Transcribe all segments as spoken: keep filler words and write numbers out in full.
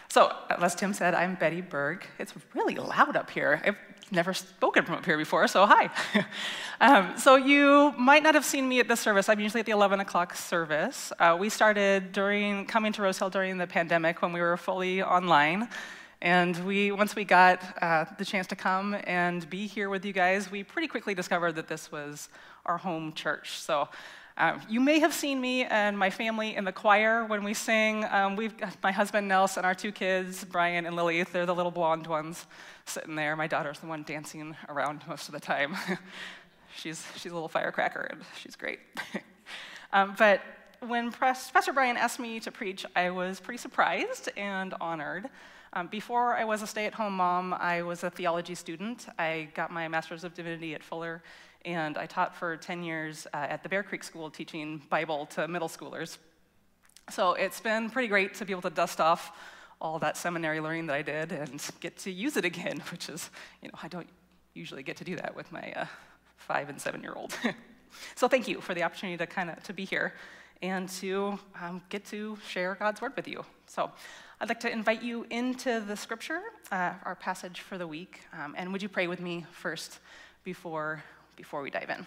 So, as Tim said, I'm Betty Berg. It's really loud up here. I've never spoken from up here before, so hi. um, so you might not have seen me at this service. I'm usually at the eleven o'clock service. Uh, we started during coming to Rose Hill during the pandemic when we were fully online. And we, once we got uh, the chance to come and be here with you guys, we pretty quickly discovered that this was our home church. So um, you may have seen me and my family in the choir when we sing. Um, we've got my husband Nelson, our two kids, Brian and Lily. They're the little blonde ones sitting there. My daughter's the one dancing around most of the time. she's she's a little firecracker, and she's great. um, but when Pastor Brian asked me to preach, I was pretty surprised and honored. Um, before I was a stay-at-home mom, I was a theology student. I got my Master's of Divinity at Fuller, and I taught for ten years uh, at the Bear Creek School teaching Bible to middle schoolers. So it's been pretty great to be able to dust off all that seminary learning that I did and get to use it again, which is, you know, I don't usually get to do that with my uh, five and seven-year-old. So thank you for the opportunity to kind of to be here and to um, get to share God's word with you. So I'd like to invite you into the scripture, uh, our passage for the week. Um, and would you pray with me first before, before we dive in?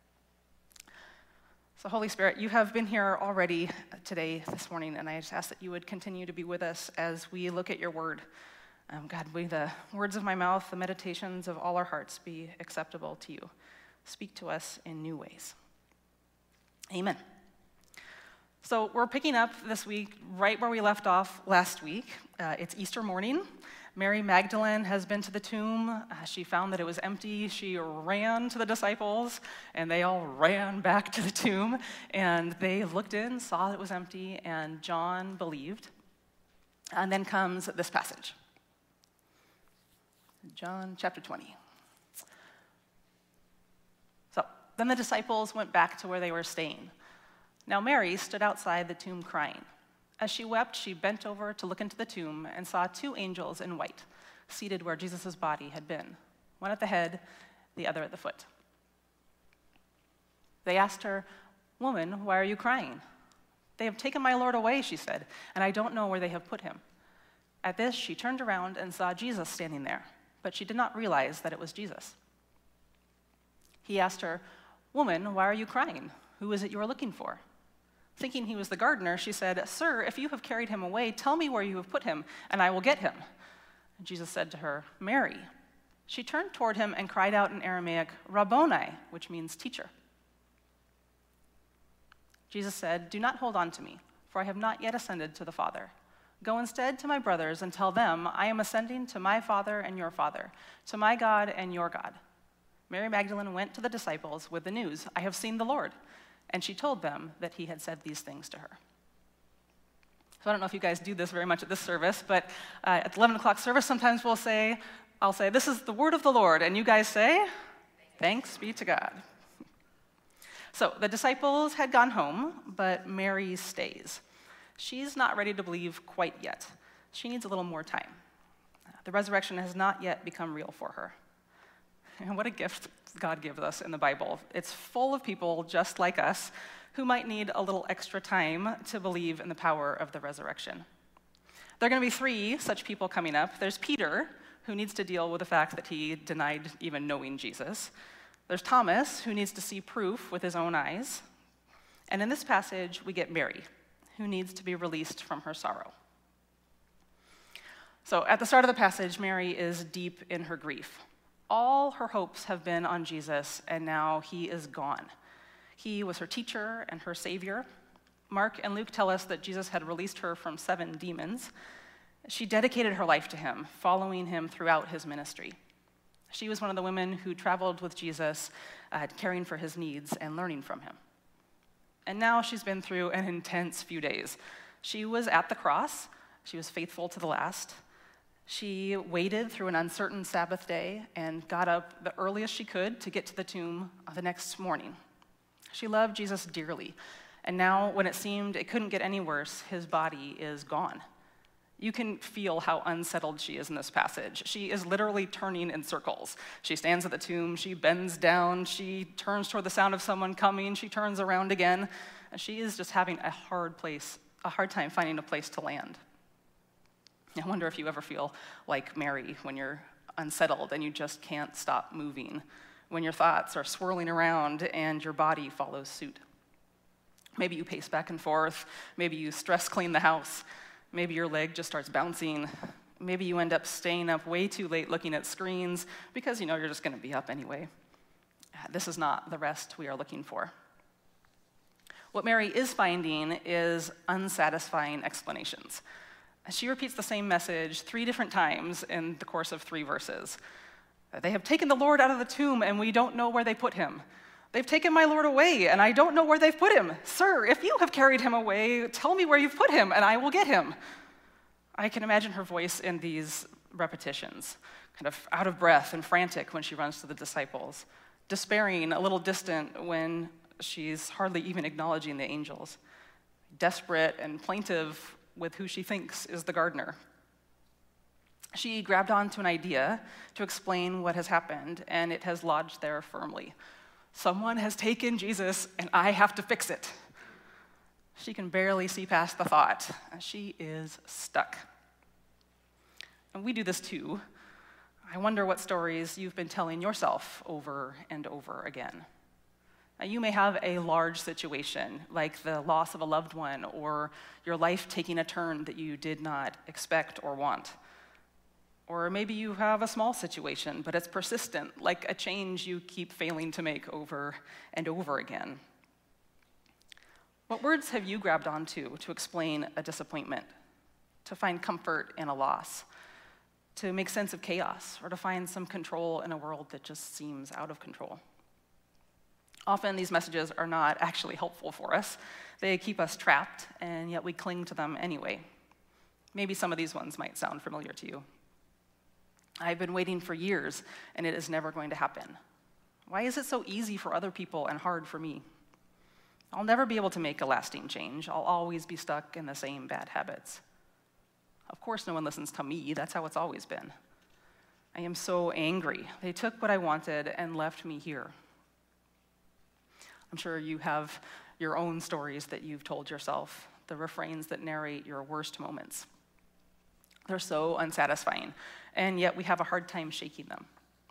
So Holy Spirit, you have been here already today, this morning, and I just ask that you would continue to be with us as we look at your word. Um, God, may the words of my mouth, the meditations of all our hearts be acceptable to you. Speak to us in new ways. Amen. So we're picking up this week right where we left off last week. Uh, it's Easter morning. Mary Magdalene has been to the tomb. Uh, she found that it was empty. She ran to the disciples, and they all ran back to the tomb. And they looked in, saw it was empty, and John believed. And then comes this passage. John chapter twenty. So then the disciples went back to where they were staying. Now Mary stood outside the tomb crying. As she wept, she bent over to look into the tomb and saw two angels in white, seated where Jesus' body had been, one at the head, the other at the foot. They asked her, "Woman, why are you crying?" "They have taken my Lord away," she said, "and I don't know where they have put him." At this, she turned around and saw Jesus standing there, but she did not realize that it was Jesus. He asked her, "Woman, why are you crying? Who is it you are looking for?" Thinking he was the gardener, she said, "Sir, if you have carried him away, tell me where you have put him, and I will get him." And Jesus said to her, "Mary." She turned toward him and cried out in Aramaic, "Rabboni," which means teacher. Jesus said, "Do not hold on to me, for I have not yet ascended to the Father. Go instead to my brothers and tell them, I am ascending to my Father and your Father, to my God and your God." Mary Magdalene went to the disciples with the news, "I have seen the Lord." And she told them that he had said these things to her. So I don't know if you guys do this very much at this service, but uh, at the eleven o'clock service, sometimes we'll say, I'll say, "This is the word of the Lord." And you guys say, "Thanks be to God." So the disciples had gone home, but Mary stays. She's not ready to believe quite yet. She needs a little more time. The resurrection has not yet become real for her. And what a gift God gives us in the Bible. It's full of people just like us who might need a little extra time to believe in the power of the resurrection. There are going to be three such people coming up. There's Peter, who needs to deal with the fact that he denied even knowing Jesus. There's Thomas, who needs to see proof with his own eyes. And in this passage, we get Mary, who needs to be released from her sorrow. So at the start of the passage, Mary is deep in her grief. All her hopes have been on Jesus, and now he is gone. He was her teacher and her savior. Mark and Luke tell us that Jesus had released her from seven demons. She dedicated her life to him, following him throughout his ministry. She was one of the women who traveled with Jesus, uh, caring for his needs and learning from him. And now she's been through an intense few days. She was at the cross. She was faithful to the last. She waited through an uncertain Sabbath day and got up the earliest she could to get to the tomb the next morning. She loved Jesus dearly, and now when it seemed it couldn't get any worse, his body is gone. You can feel how unsettled she is in this passage. She is literally turning in circles. She stands at the tomb, she bends down, she turns toward the sound of someone coming, she turns around again, and she is just having a hard place, a hard time finding a place to land. I wonder if you ever feel like Mary when you're unsettled and you just can't stop moving, when your thoughts are swirling around and your body follows suit. Maybe you pace back and forth, maybe you stress clean the house, maybe your leg just starts bouncing, maybe you end up staying up way too late looking at screens because you know you're just going to be up anyway. This is not the rest we are looking for. What Mary is finding is unsatisfying explanations. She repeats the same message three different times in the course of three verses. They have taken the Lord out of the tomb, and we don't know where they put him. They've taken my Lord away, and I don't know where they've put him. Sir, if you have carried him away, tell me where you've put him, and I will get him. I can imagine her voice in these repetitions, kind of out of breath and frantic when she runs to the disciples, despairing, a little distant when she's hardly even acknowledging the angels, desperate and plaintive with who she thinks is the gardener. She grabbed onto an idea to explain what has happened, and it has lodged there firmly. Someone has taken Jesus, and I have to fix it. She can barely see past the thought. She is stuck. And we do this too. I wonder what stories you've been telling yourself over and over again. Now, you may have a large situation, like the loss of a loved one, or your life taking a turn that you did not expect or want. Or maybe you have a small situation, but it's persistent, like a change you keep failing to make over and over again. What words have you grabbed onto to explain a disappointment, to find comfort in a loss, to make sense of chaos, or to find some control in a world that just seems out of control? Often these messages are not actually helpful for us. They keep us trapped, and yet we cling to them anyway. Maybe some of these ones might sound familiar to you. I've been waiting for years, and it is never going to happen. Why is it so easy for other people and hard for me? I'll never be able to make a lasting change. I'll always be stuck in the same bad habits. Of course, no one listens to me. That's how it's always been. I am so angry. They took what I wanted and left me here. I'm sure you have your own stories that you've told yourself, the refrains that narrate your worst moments. They're so unsatisfying, and yet we have a hard time shaking them.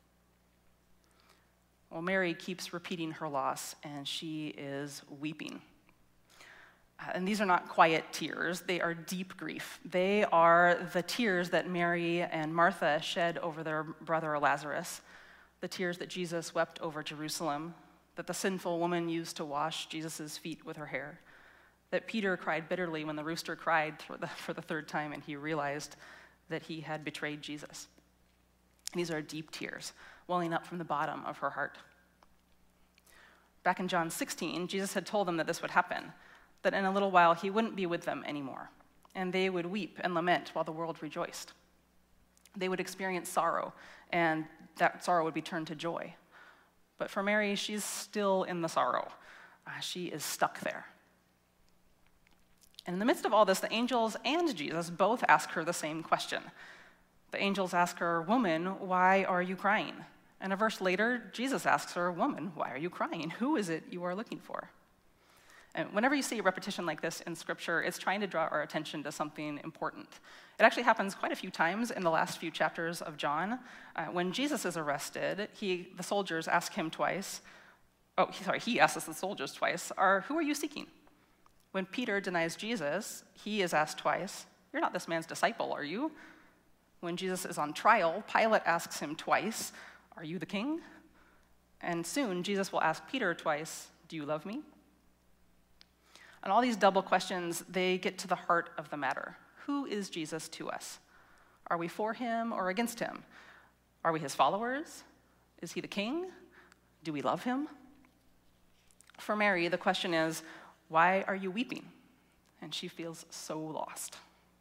Well, Mary keeps repeating her loss, and she is weeping. And these are not quiet tears, they are deep grief. They are the tears that Mary and Martha shed over their brother Lazarus, the tears that Jesus wept over Jerusalem, that the sinful woman used to wash Jesus' feet with her hair, that Peter cried bitterly when the rooster cried for the, for the third time and he realized that he had betrayed Jesus. These are deep tears welling up from the bottom of her heart. Back in John sixteen, Jesus had told them that this would happen, that in a little while he wouldn't be with them anymore, and they would weep and lament while the world rejoiced. They would experience sorrow, and that sorrow would be turned to joy. But for Mary, she's still in the sorrow. Uh, she is stuck there. And in the midst of all this, the angels and Jesus both ask her the same question. The angels ask her, "Woman, why are you crying?" And a verse later, Jesus asks her, "Woman, why are you crying? Who is it you are looking for?" And whenever you see a repetition like this in Scripture, it's trying to draw our attention to something important. It actually happens quite a few times in the last few chapters of John. Uh, when Jesus is arrested, he, the soldiers ask him twice, oh, sorry, he asks the soldiers twice, are, "Who are you seeking?" When Peter denies Jesus, he is asked twice, "You're not this man's disciple, are you?" When Jesus is on trial, Pilate asks him twice, "Are you the king?" And soon, Jesus will ask Peter twice, "Do you love me?" And all these double questions, they get to the heart of the matter. Who is Jesus to us? Are we for him or against him? Are we his followers? Is he the king? Do we love him? For Mary, the question is, why are you weeping? And she feels so lost.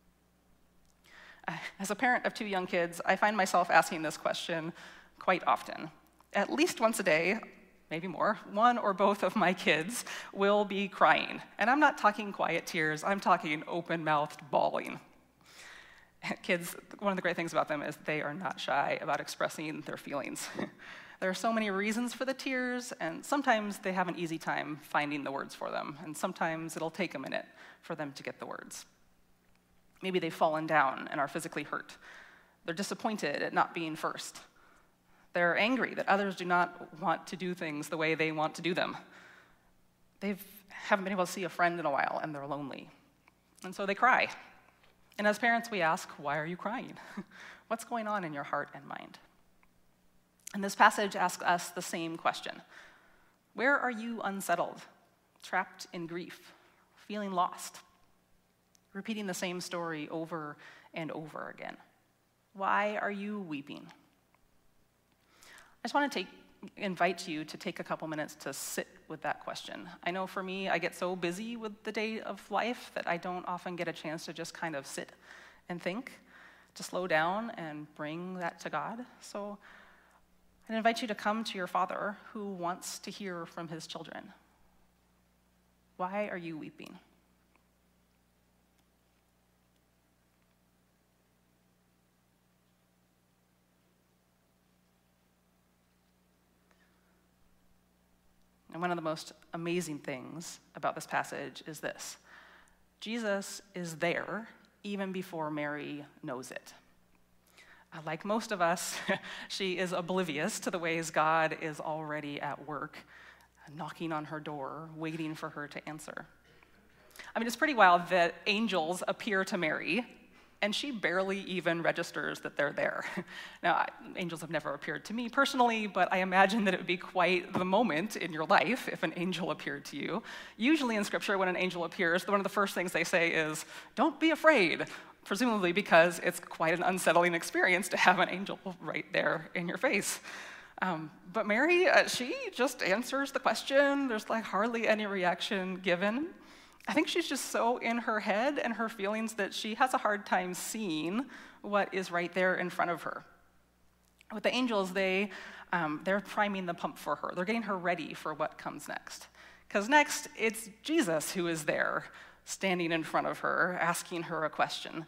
As a parent of two young kids, I find myself asking this question quite often. At least once a day, maybe more, one or both of my kids will be crying. And I'm not talking quiet tears, I'm talking open-mouthed bawling. Kids, one of the great things about them is they are not shy about expressing their feelings. There are so many reasons for the tears, and sometimes they have an easy time finding the words for them, and sometimes it'll take a minute for them to get the words. Maybe they've fallen down and are physically hurt. They're disappointed at not being first. They're angry that others do not want to do things the way they want to do them. They haven't been able to see a friend in a while, and they're lonely. And so they cry. And as parents, we ask, why are you crying? What's going on in your heart and mind? And this passage asks us the same question. Where are you unsettled, trapped in grief, feeling lost, repeating the same story over and over again? Why are you weeping? I just want to take, invite you to take a couple minutes to sit with that question. I know for me, I get so busy with the day of life that I don't often get a chance to just kind of sit and think, to slow down and bring that to God. So I invite you to come to your Father who wants to hear from his children. Why are you weeping? And one of the most amazing things about this passage is this. Jesus is there even before Mary knows it. Like most of us, she is oblivious to the ways God is already at work, knocking on her door, waiting for her to answer. I mean, it's pretty wild that angels appear to Mary, and she barely even registers that they're there. Now, I, angels have never appeared to me personally, but I imagine that it would be quite the moment in your life if an angel appeared to you. Usually in Scripture, when an angel appears, one of the first things they say is, don't be afraid, presumably because it's quite an unsettling experience to have an angel right there in your face. Um, but Mary, uh, she just answers the question. There's like hardly any reaction given. I think she's just so in her head and her feelings that she has a hard time seeing what is right there in front of her. With the angels, they, um, they're priming the pump for her. They're getting her ready for what comes next. Because next, it's Jesus who is there, standing in front of her, asking her a question.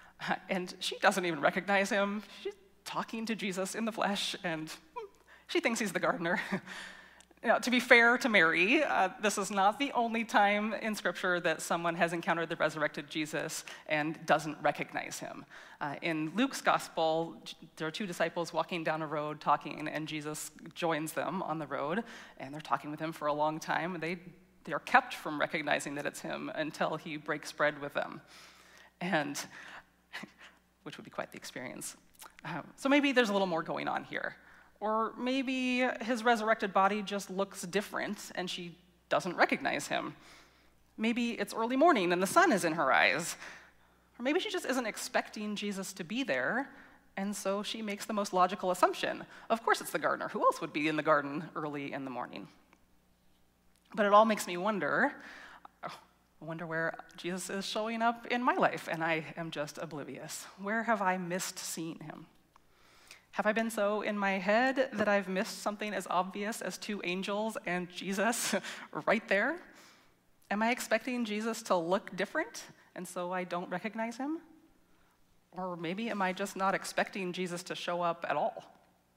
And she doesn't even recognize him. She's talking to Jesus in the flesh, and she thinks he's the gardener. You know, to be fair to Mary, uh, this is not the only time in Scripture that someone has encountered the resurrected Jesus and doesn't recognize him. Uh, in Luke's gospel, there are two disciples walking down a road talking, and Jesus joins them on the road, and they're talking with him for a long time. And they, they are kept from recognizing that it's him until he breaks bread with them, and which would be quite the experience. Um, so maybe there's a little more going on here. Or maybe his resurrected body just looks different and she doesn't recognize him. Maybe it's early morning and the sun is in her eyes. Or maybe she just isn't expecting Jesus to be there, and so she makes the most logical assumption. Of course it's the gardener. Who else would be in the garden early in the morning? But it all makes me wonder, I wonder where Jesus is showing up in my life, and I am just oblivious. Where have I missed seeing him? Have I been so in my head that I've missed something as obvious as two angels and Jesus right there? Am I expecting Jesus to look different, and so I don't recognize him? Or maybe am I just not expecting Jesus to show up at all?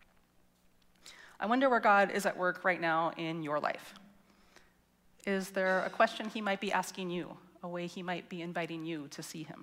I wonder where God is at work right now in your life. Is there a question he might be asking you, a way he might be inviting you to see him?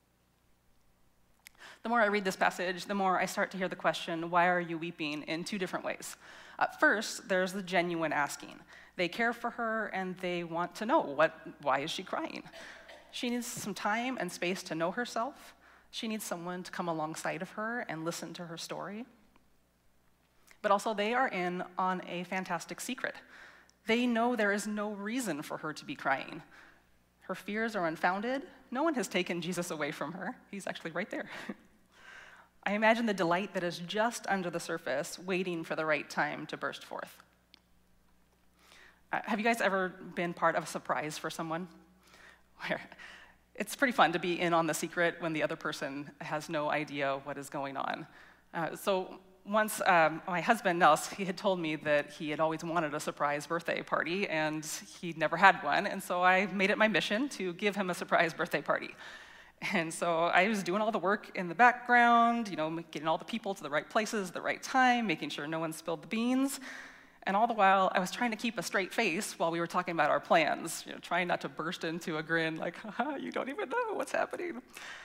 The more I read this passage, the more I start to hear the question, why are you weeping, in two different ways. Uh, first, there's the genuine asking. They care for her and they want to know, what, why is she crying? She needs some time and space to know herself. She needs someone to come alongside of her and listen to her story. But also they are in on a fantastic secret. They know there is no reason for her to be crying. Her fears are unfounded. No one has taken Jesus away from her. He's actually right there. I imagine the delight that is just under the surface, waiting for the right time to burst forth. Uh, have you guys ever been part of a surprise for someone? Where it's pretty fun to be in on the secret when the other person has no idea what is going on. Uh, so once, um, my husband, Nels, he had told me that he had always wanted a surprise birthday party, and he'd never had one, and so I made it my mission to give him a surprise birthday party. And so I was doing all the work in the background, you know, getting all the people to the right places at the right time, making sure no one spilled the beans. And all the while, I was trying to keep a straight face while we were talking about our plans, you know, trying not to burst into a grin like, haha, you don't even know what's happening.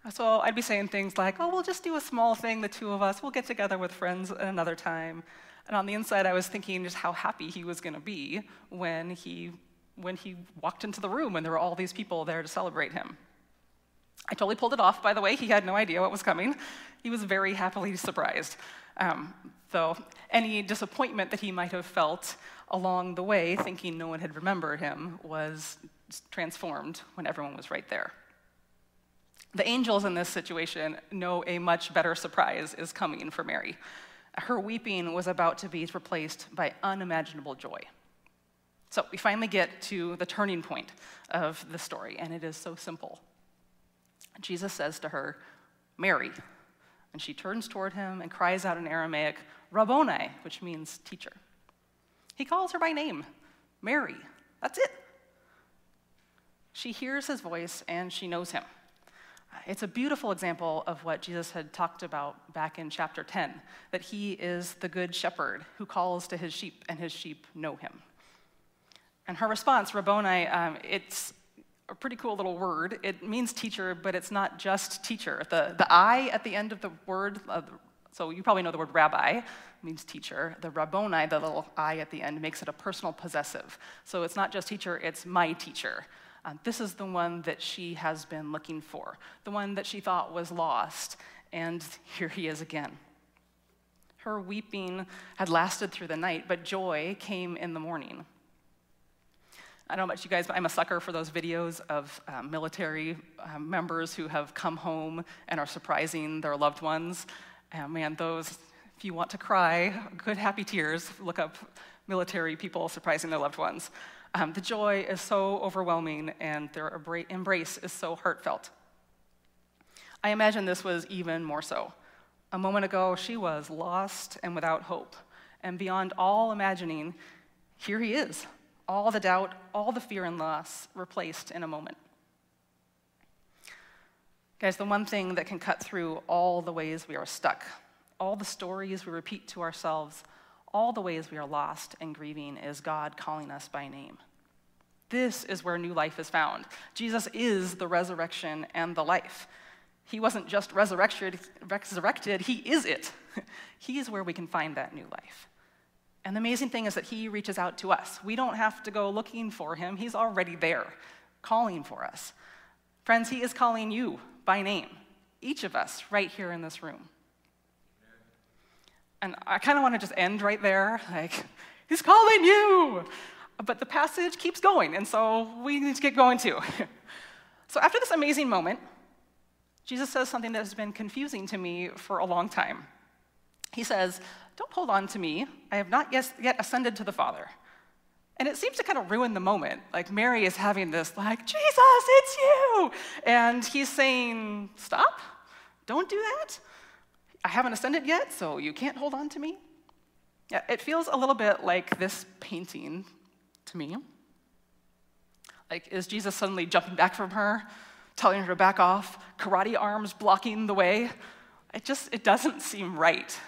So I'd be saying things like, oh, we'll just do a small thing, the two of us. We'll get together with friends at another time. And on the inside, I was thinking just how happy he was going to be when he, when he walked into the room and there were all these people there to celebrate him. I totally pulled it off, by the way. He had no idea what was coming. He was very happily surprised. Um, though any disappointment that he might have felt along the way, thinking no one had remembered him, was transformed when everyone was right there. The angels in this situation know a much better surprise is coming for Mary. Her weeping was about to be replaced by unimaginable joy. So we finally get to the turning point of the story, and it is so simple. Jesus says to her, Mary, and she turns toward him and cries out in Aramaic, Rabboni, which means teacher. He calls her by name, Mary. That's it. She hears his voice and she knows him. It's a beautiful example of what Jesus had talked about back in chapter ten, that he is the good shepherd who calls to his sheep, and his sheep know him. And her response, Rabboni, um, it's a pretty cool little word. It means teacher, but it's not just teacher. The, the I at the end of the word, uh, so you probably know the word rabbi, means teacher. The Rabboni, the little I at the end, makes it a personal possessive. So it's not just teacher, it's my teacher. Uh, this is the one that she has been looking for, the one that she thought was lost, and here he is again. Her weeping had lasted through the night, but joy came in the morning. I don't know about you guys, but I'm a sucker for those videos of uh, military uh, members who have come home and are surprising their loved ones. And man, those, if you want to cry, good happy tears, look up military people surprising their loved ones. Um, the joy is so overwhelming, and their embrace is so heartfelt. I imagine this was even more so. A moment ago, she was lost and without hope. And beyond all imagining, here he is. All the doubt, all the fear and loss replaced in a moment. Guys, the one thing that can cut through all the ways we are stuck, all the stories we repeat to ourselves, all the ways we are lost and grieving, is God calling us by name. This is where new life is found. Jesus is the resurrection and the life. He wasn't just resurrected, resurrected, he is it. He is where we can find that new life. And the amazing thing is that he reaches out to us. We don't have to go looking for him. He's already there, calling for us. Friends, he is calling you by name, each of us right here in this room. And I kind of want to just end right there, like, he's calling you. But the passage keeps going, and so we need to get going too. So after this amazing moment, Jesus says something that has been confusing to me for a long time. He says, don't hold on to me. I have not yet ascended to the Father. And it seems to kind of ruin the moment. Like Mary is having this, like, Jesus, it's you. And he's saying, stop, don't do that. I haven't ascended yet, so you can't hold on to me. Yeah, it feels a little bit like this painting to me. Like, is Jesus suddenly jumping back from her, telling her to back off, karate arms blocking the way? It just, it doesn't seem right.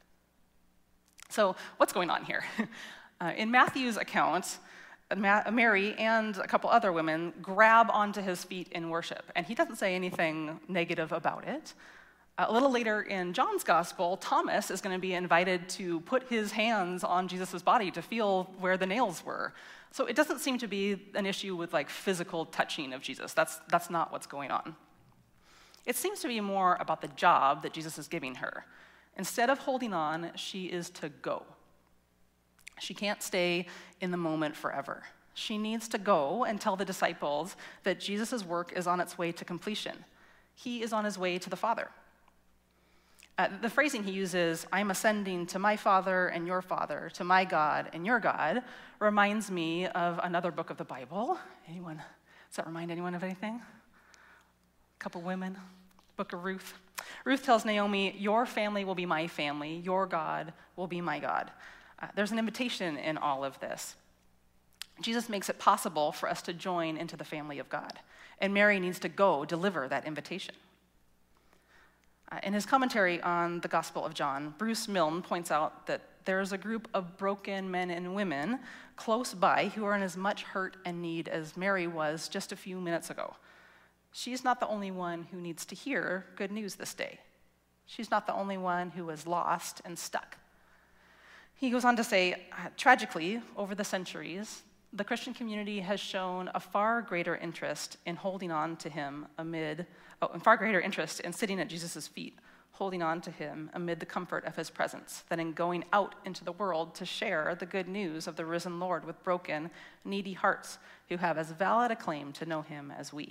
So what's going on here? Uh, in Matthew's account, Mary and a couple other women grab onto his feet in worship, and he doesn't say anything negative about it. A little later in John's gospel, Thomas is going to be invited to put his hands on Jesus' body to feel where the nails were. So it doesn't seem to be an issue with like physical touching of Jesus. That's, that's not what's going on. It seems to be more about the job that Jesus is giving her. Instead of holding on, she is to go. She can't stay in the moment forever. She needs to go and tell the disciples that Jesus' work is on its way to completion. He is on his way to the Father. Uh, the phrasing he uses, I'm ascending to my Father and your Father, to my God and your God, reminds me of another book of the Bible. Anyone? Does that remind anyone of anything? A couple women. Book of Ruth. Ruth tells Naomi, your family will be my family, your God will be my God. Uh, there's an invitation in all of this. Jesus makes it possible for us to join into the family of God, and Mary needs to go deliver that invitation. Uh, in his commentary on the Gospel of John, Bruce Milne points out that there's a group of broken men and women close by who are in as much hurt and need as Mary was just a few minutes ago. She's not the only one who needs to hear good news this day. She's not the only one who is lost and stuck. He goes on to say, uh, tragically, over the centuries, the Christian community has shown a far greater interest in holding on to him amid, oh, and far greater interest in sitting at Jesus' feet, holding on to him amid the comfort of his presence, than in going out into the world to share the good news of the risen Lord with broken, needy hearts who have as valid a claim to know him as we.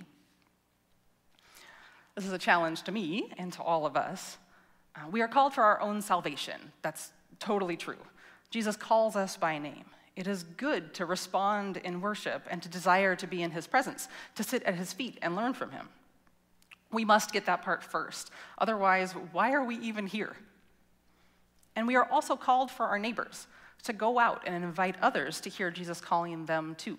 This is a challenge to me and to all of us. Uh, we are called for our own salvation. That's totally true. Jesus calls us by name. It is good to respond in worship and to desire to be in his presence, to sit at his feet and learn from him. We must get that part first. Otherwise, why are we even here? And we are also called for our neighbors, to go out and invite others to hear Jesus calling them too.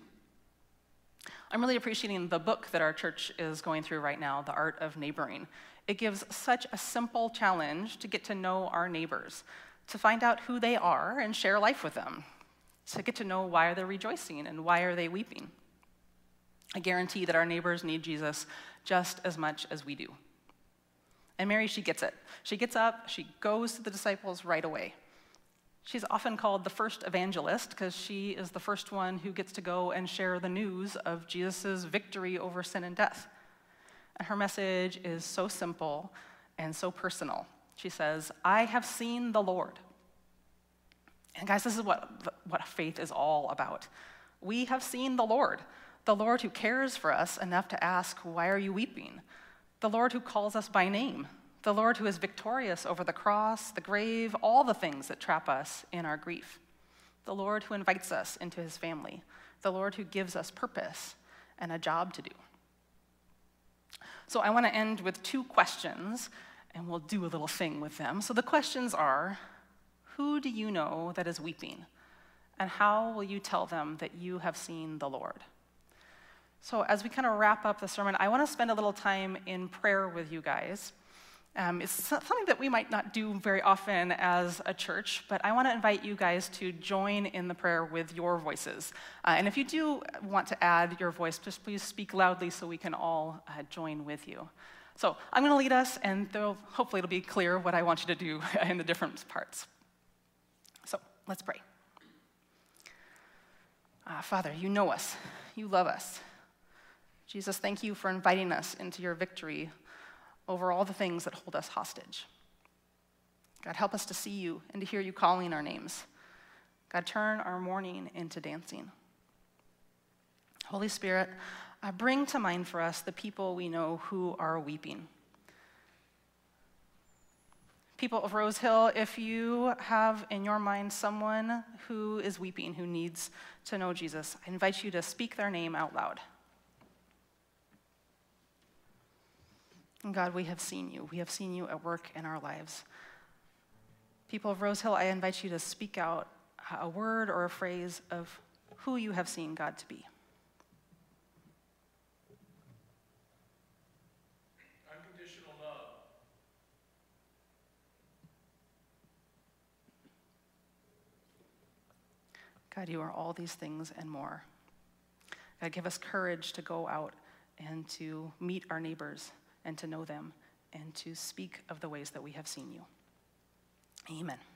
I'm really appreciating the book that our church is going through right now, The Art of Neighboring. It gives such a simple challenge to get to know our neighbors, to find out who they are and share life with them, to get to know why they're rejoicing and why are they weeping. I guarantee that our neighbors need Jesus just as much as we do. And Mary, she gets it. She gets up, she goes to the disciples right away. She's often called the first evangelist because she is the first one who gets to go and share the news of Jesus' victory over sin and death. And her message is so simple and so personal. She says, I have seen the Lord. And guys, this is what, what faith is all about. We have seen the Lord, the Lord who cares for us enough to ask, why are you weeping? The Lord who calls us by name, the Lord who is victorious over the cross, the grave, all the things that trap us in our grief. The Lord who invites us into his family, the Lord who gives us purpose and a job to do. So I want to end with two questions, and we'll do a little thing with them. So the questions are, who do you know that is weeping? And how will you tell them that you have seen the Lord? So as we kind of wrap up the sermon, I want to spend a little time in prayer with you guys. Um, it's something that we might not do very often as a church, but I want to invite you guys to join in the prayer with your voices. Uh, and if you do want to add your voice, just please speak loudly so we can all uh, join with you. So I'm going to lead us, and hopefully it'll be clear what I want you to do in the different parts. So let's pray. Uh, Father, you know us. You love us. Jesus, thank you for inviting us into your victory over all the things that hold us hostage. God, help us to see you and to hear you calling our names. God, turn our mourning into dancing. Holy Spirit, uh, bring to mind for us the people we know who are weeping. People of Rose Hill, if you have in your mind someone who is weeping, who needs to know Jesus, I invite you to speak their name out loud. And God, we have seen you. We have seen you at work in our lives. People of Rose Hill, I invite you to speak out a word or a phrase of who you have seen God to be. Unconditional love. God, you are all these things and more. God, give us courage to go out and to meet our neighbors and to know them, and to speak of the ways that we have seen you. Amen.